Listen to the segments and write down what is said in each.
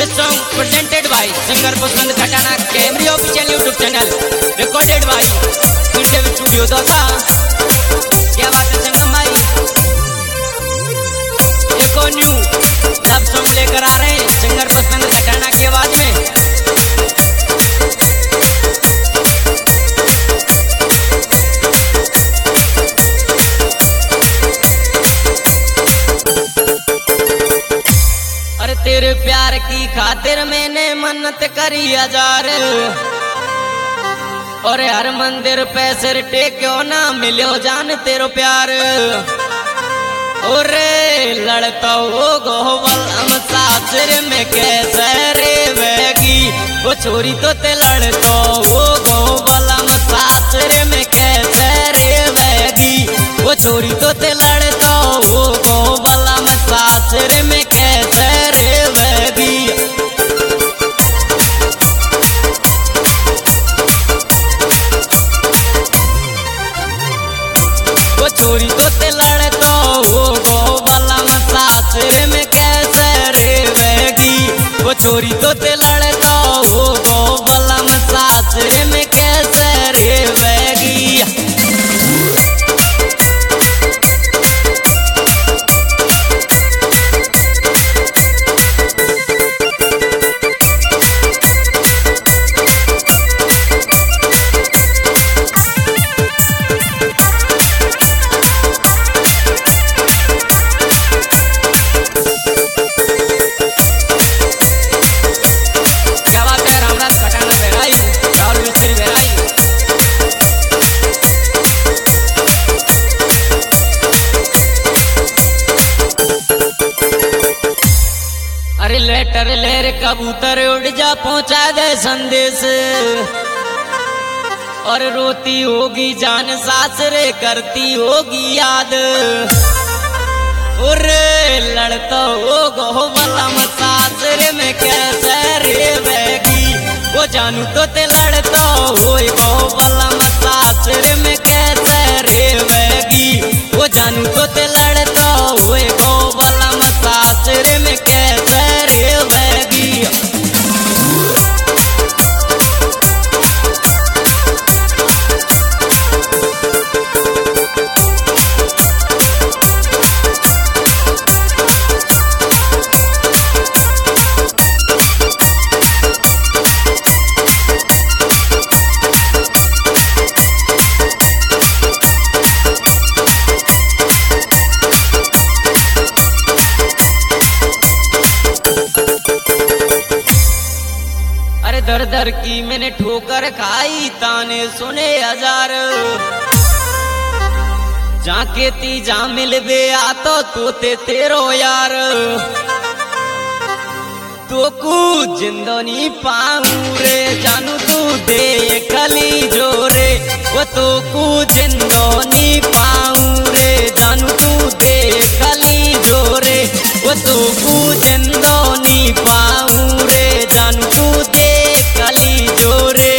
song presented by singer Pusnand Khatana, Camry official YouTube channel, recorded by Sundev Studio Dosa। क्या बात है संगम भाई, एको new love song लेकर आ रहे हैं सिंगर पुष्पेंद्र खटाना की आवाज में। अरे तेरे प्यार की खातिर मैंने मन्नत करी 1000, और हर मंदिर पे सिर टेक्यो ना मिलो जान तेरो प्यार। ओरे लड़ता हो गोवल हम सासर में कैसे रे वेगी, वो छोरी तो ते लड़ता हो गोवल हम सासर में कैसे रे वेगी, वो छोरी तो ते लड़ता हो गोवल हम सासर में कैसे रे वेगी। छोरी तो ते लड़तो हो गोवला में सासर में कैसे रेवेगी, वो छोरी तो ते लड़तो हो गोवला में सासर में कैसे रेवेगी। अरे लेटर लेर कबूतर उड़ जा पहुंचा दे संदेश, और रोती होगी जान सासरे करती होगी याद। अरे लड़ता हो गोवला में सासरे में कैसे रेवेगी, वो जानू तो ते लड़ता हो गोवला में सासरे में कैसे रेवेगी, वो जानू तो ते लड़ता हो गोवला में सासरे में कैसे रेवेगी। दर दर की मैंने ठोकर खाई ताने सुने 1000, जाके ती जा मिल बे आ तो ते तेरो यार। तो कू जिंदनी पाऊं रे जानू तू दे खली जोरे, वो तो कू जिंदनी पाऊं रे जानू तू दे खली जोरे, वो तो कू जिंदनी पाऊं रे जानू तू दे खली जोरे।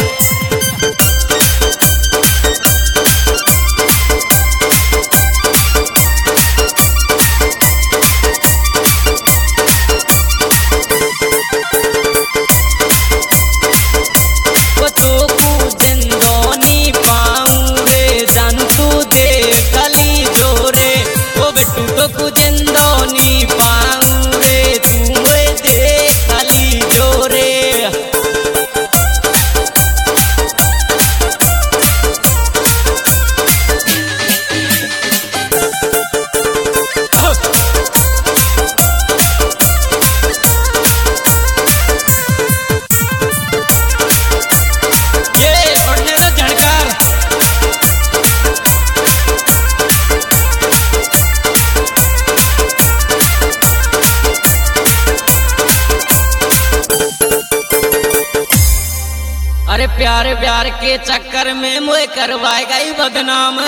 अरे प्यार प्यार के चक्कर में मुझे करवाएगा ही बदनाम,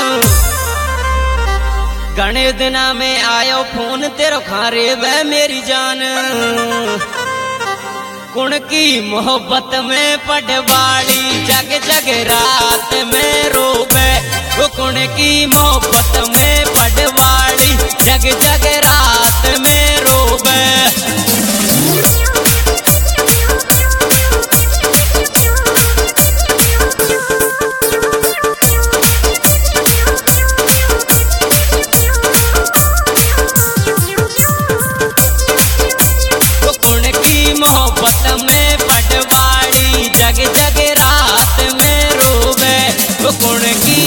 घने दिना में आयो फोन तेरो खारे वे मेरी जान। कुण की मोहब्बत में पटवाड़ी जग जग रात में रोवे, वो कुण की मोहब्बत में पटवाड़ी जग जग रात में रोवे।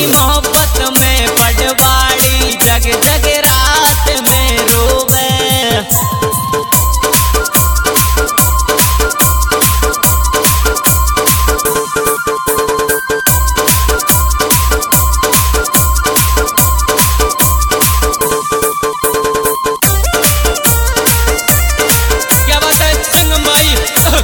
तेरी मोहब्बत में पटवाड़ी जग जग रात में रोवे। क्या बात है संगम भाई।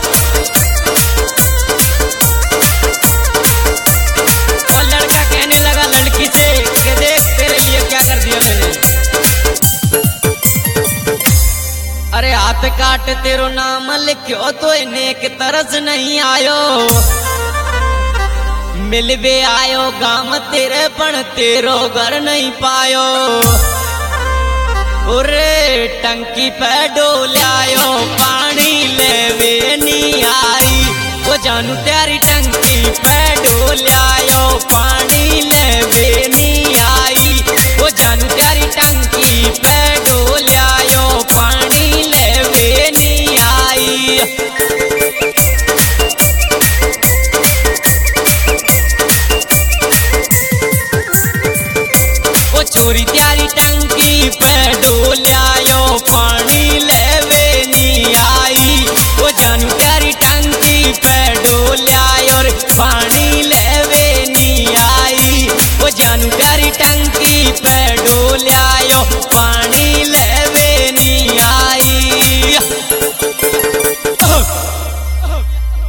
और लड़का कहने लगा लड़की से कि देख तेरे लिए क्या कर दिया मैंने। अरे हाथ काट तेरो नाम लिखो तो इन्हें के तरस नहीं आयो। मिलवे आयो गाम तेरे पण तेरो घर नहीं पायो। उरे टंकी पे डोलायो पानी लेवे नहीं आई। वो जानू तेरी टंकी पे डोलायो पानी